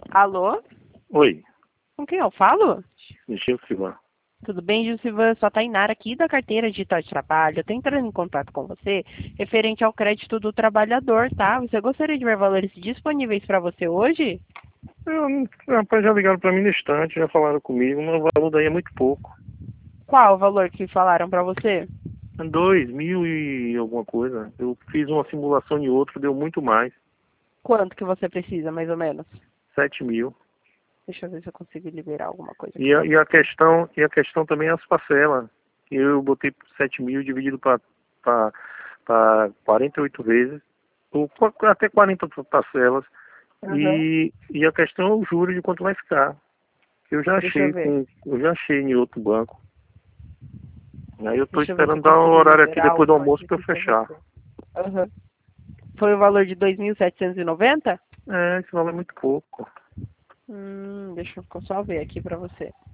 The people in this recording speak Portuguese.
Alô? Oi, Com quem eu falo? Gil Silva. Tudo bem, Gil Silva? Só Tainara aqui da carteira digital de trabalho. Eu tô entrando em contato com você referente ao crédito do trabalhador, tá? Você gostaria de ver valores disponíveis para você hoje? Rapaz, já ligaram para mim no instante, já falaram comigo, mas o valor daí é muito pouco. Qual o valor que falaram para você? 2.000 e alguma coisa. Eu fiz uma simulação em outro, deu muito mais. Quanto que você precisa, mais ou menos? 7.000. Deixa eu ver se eu consigo liberar alguma coisa aqui E para a, e a você. questão, e a questão também é as parcelas. Eu botei 7.000 dividido para 48 vezes, ou até 40 parcelas. Aham. E a questão é o juro de quanto vai ficar. Deixa eu ver. Eu já achei em outro banco. Aí eu estou Deixa eu ver se eu esperando dar o consigo horário aqui liberar depois do alguma almoço coisa para eu aqui para fechar. você. Aham. Foi o valor de 2.790? Esse valor é muito pouco. Deixa eu só ver aqui para você.